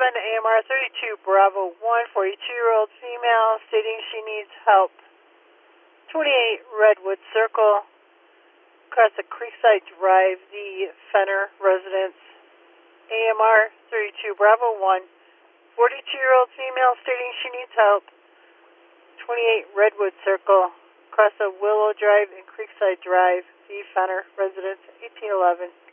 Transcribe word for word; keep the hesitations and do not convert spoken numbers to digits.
eleven, A M R thirty-two Bravo one, forty-two-year-old female stating she needs help. twenty-eight Redwood Circle, across the Creekside Drive, the Fenner residence. A M R thirty-two Bravo one, forty-two-year-old female stating she needs help. twenty-eight Redwood Circle, across the Willow Drive and Creekside Drive, the Fenner residence, eighteen eleven.